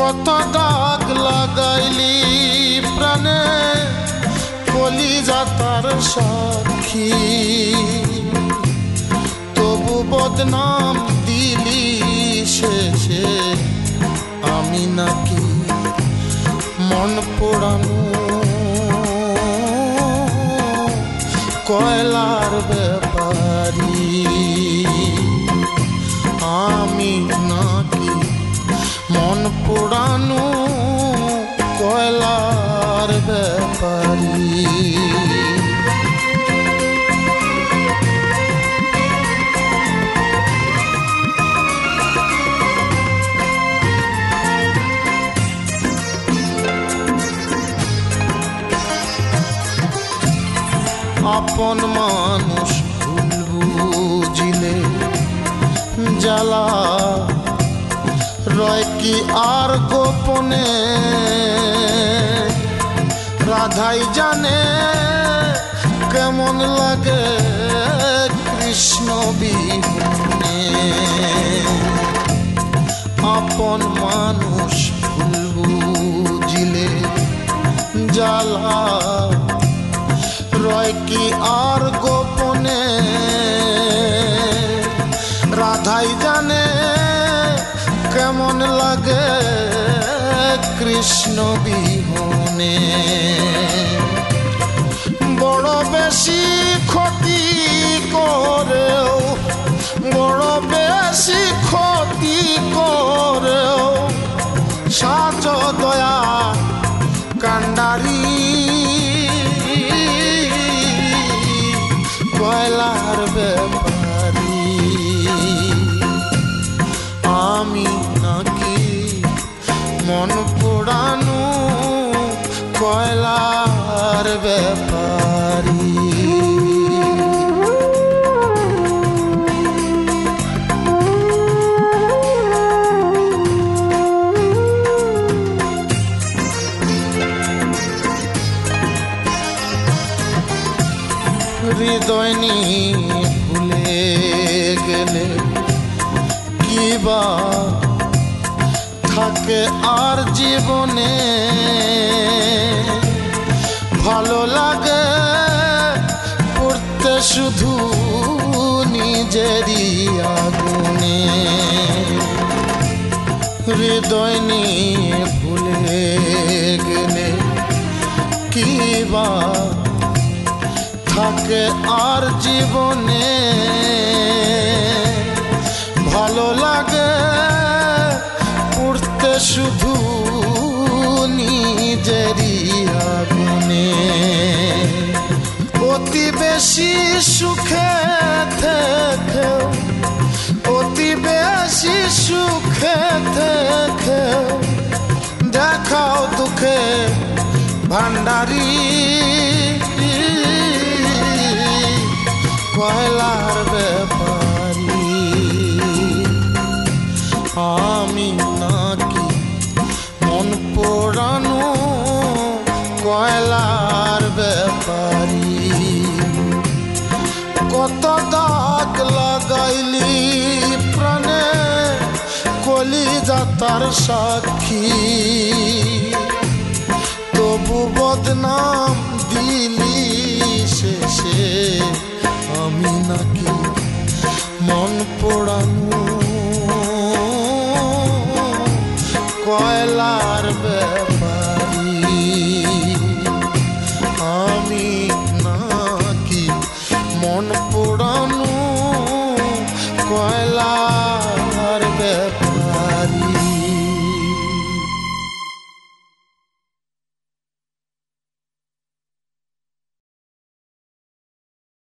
কত দাগ লাগাইলি প্রাণে কলিজা তার সাক্ষী, তবু বদনাম দিলি শেষে আমি নাকি মন পোড়ানো কয়লার ব্যাপারী, আমি নাকি মন পোড়ানো কয়লার ব্যাপারী। আপন মানুষ ভুল বুঝিলে জ্বালা রয় কি আর গোপনে, রাধাই জানে কেমন লাগে কৃষ্ণ বিহনে। আপন মানুষ ভুল বুঝিলে জ্বালা রয় কি আর গোপনে, রাধাই জানে কেমন লাগে কৃষ্ণ বিহনে। বড় বেশি ক্ষতি করেও, বড় বেশি ক্ষতি করেও সাজ দয়া কান্ডারি, কয়লার ব্যাপারী, আমি নাকি মন পোড়ানো কয়লার ব্যাপারী। হৃদয় নিয়ে ভুলে গেলে কিবা থাকে আর জীবনে, ভালো লাগে পড়তে শুধু নিজেরই আগুনে। হৃদয় নিয়ে ভুলে গেলে কিবা থাকে আর জীবনে, ভালো লাগে পড়তে শুধু নিজেরই আগুনে। অতি বেশি সুখে থেকে, অতি বেশি সুখে থেকে দেখাও দুঃখে ভান্ডারি, কয়লার ব্যাপারী, আমি নাকি মন পোড়ানো কয়লার ব্যাপারী। কত দাগ লাগাইলি প্রাণে কলিজা তার সাক্ষী, তবু বদনাম দিলি শেষে